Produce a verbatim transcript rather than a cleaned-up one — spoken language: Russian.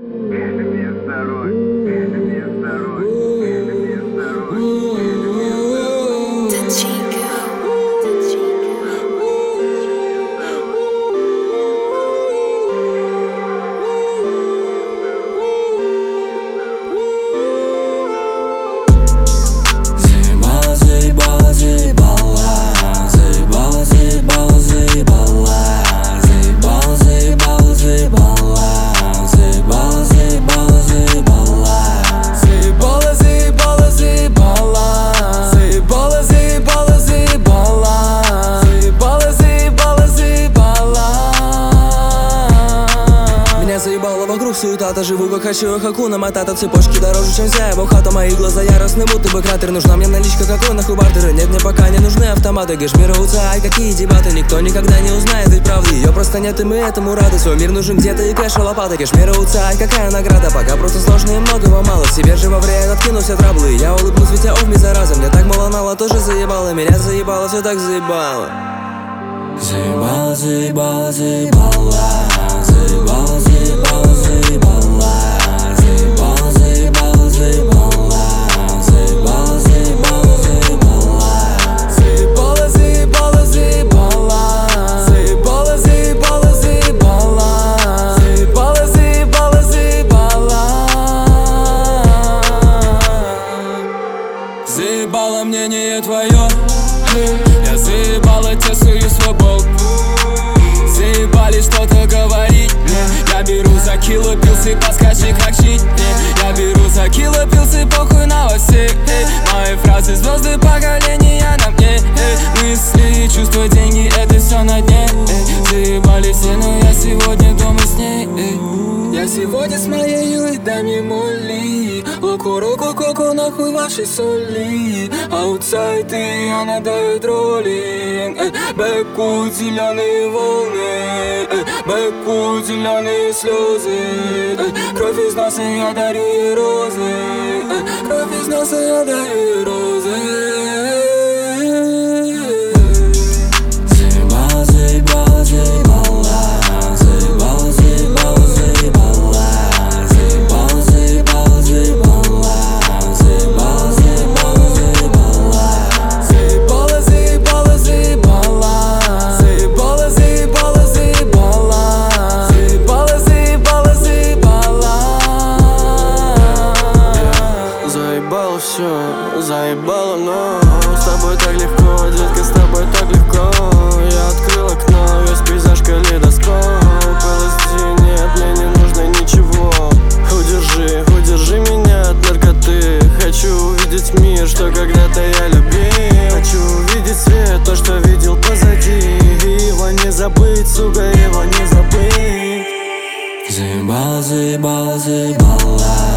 Заебала вокруг суета-то, живу как хочу, Хакуна Матата. Цепочки дороже, чем вся его хата. Мои глаза яростны, будто бы кратер. Нужна мне наличка, какой нахуй бартера. Нет, мне пока не нужны автоматы. Гэшмироваться, ай, какие дебаты. Никто никогда не узнает ведь правды. Ее просто нет, и мы этому рады. Свой мир нужен где-то и кэш, и лопата. Гэшмироваться, ай, какая награда. Пока просто сложно и многого мало. Себе же во время откину все траблы. Я улыбнусь, ведь я овми зараза. Мне так мало нала тоже заебало. Меня заебало, все так заебало. Заебало, заебало, заебало. Заебало, заебало, заебало. Заебало, заебало, заебало. Заебало, заебало, заебало. Заебало, заебало, заебало. Заебало, заебало, заебало. Заебало, заебало, заебало. Заебало мнение твое. Я заебало тесную свободу. Заебали что-то говорить. Я беру за кило пилсы, подскажи, как жить. Я беру за кило пилсы, похуй на новостей. Мои фразы звезды поколения на мне. Мысли, чувства, деньги, это все на дне. Заебали все, но я сегодня дома с ней. Я сегодня с моей даме моли. Локу, руку, коку, нахуй ваши соли. Аутсайды, она дает роли. Бэку зеленые волны. Бэку зеленые слезы. Кровь из носа, я дарю ей розы. Кровь из носа, я дарю ей розы. Заебало, заебало, заебало. Заебало, заебало, заебало. Заебало, заебало, заебало. Заебало, заебало, заебало. Заебало, заебало, заебало. Заебало, заебало, заебало. Заебало, заебало, заебало. Заебало все, заебало, но с тобой так легко, детка, с тобой так легко. Я открыл окно, весь пейзаж калейдоскоп. эл эс ди нет, мне не нужно ничего. Удержи, удержи меня от наркоты. Хочу увидеть мир, что когда-то я любил. Хочу увидеть свет, то, что видел позади. И его не забыть, сука, его не забыть. Заебало, заебало, заебало.